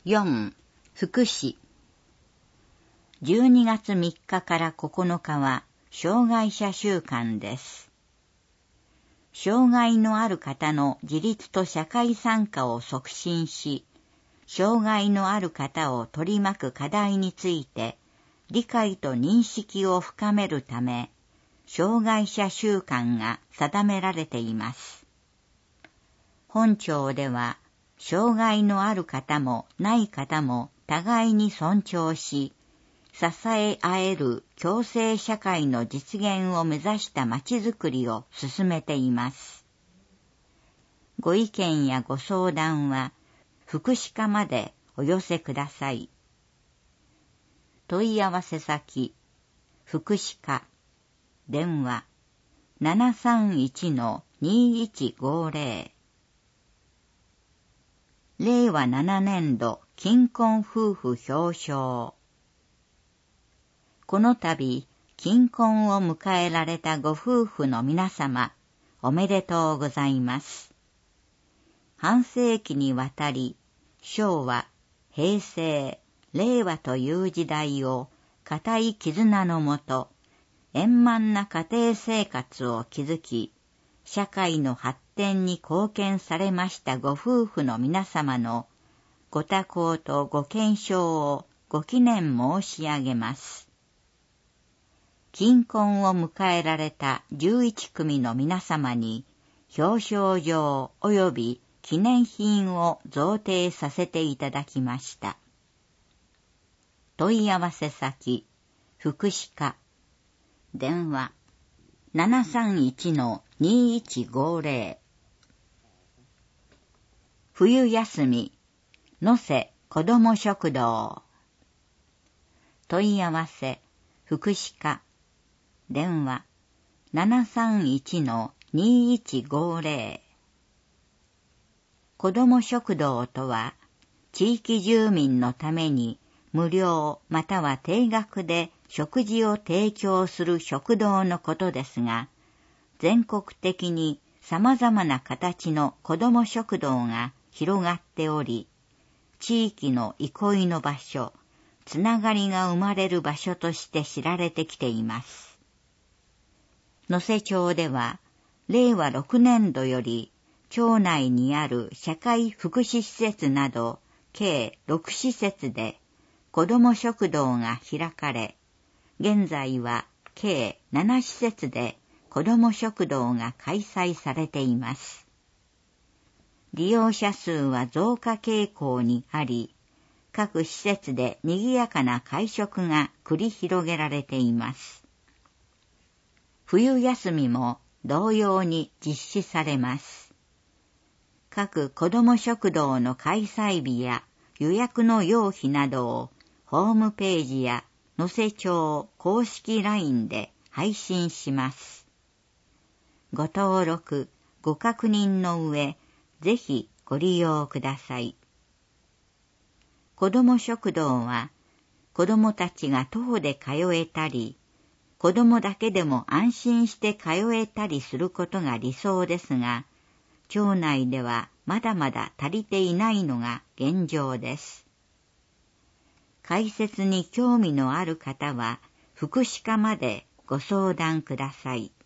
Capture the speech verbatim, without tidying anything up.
よん. 福祉。じゅうにがつみっかからここのかは障害者週間です。障害のある方の自立と社会参加を促進し、障害のある方を取り巻く課題について理解と認識を深めるため、障害者週間が定められています。本庁では、障害のある方もない方も互いに尊重し、支え合える共生社会の実現を目指したまちづくりを進めています。ご意見やご相談は、福祉課までお寄せください。問い合わせ先、福祉課、電話 ななさんいちのにいちごぜろ。れいわななねんど金婚夫婦表彰。この度、金婚を迎えられたご夫婦の皆様、おめでとうございます。半世紀にわたり、昭和、平成、令和という時代を固い絆のもと、円満な家庭生活を築き、社会の発展に貢献されましたご夫婦の皆様のご多幸とご健勝をご記念申し上げます。金婚を迎えられたじゅういちくみの皆様に表彰状及び記念品を贈呈させていただきました。問い合わせ先、福祉課、電話 ななさんいちのにいちごぜろ。冬休み、のせ子ども食堂。問い合わせ、福祉課、電話 ななさんいちのにいちごぜろ。子ども食堂とは、地域住民のために無料または低額で食事を提供する食堂のことですが、全国的に様々な形の子ども食堂が広がっており、地域の憩いの場所、つながりが生まれる場所として知られてきています。能勢町では、れいわろくねんどより、町内にある社会福祉施設など、計ろくしせつで、子ども食堂が開かれ、現在は計ななしせつで子ども食堂が開催されています。利用者数は増加傾向にあり、各施設で賑やかな会食が繰り広げられています。冬休みも同様に実施されます。各子ども食堂の開催日や予約の要否などをホームページや能勢町公式 ライン で配信します。ご登録、ご確認の上、ぜひご利用ください。子ども食堂は、子どもたちが徒歩で通えたり、子どもだけでも安心して通えたりすることが理想ですが、町内ではまだまだ足りていないのが現状です。開設に興味のある方は、福祉課までご相談ください。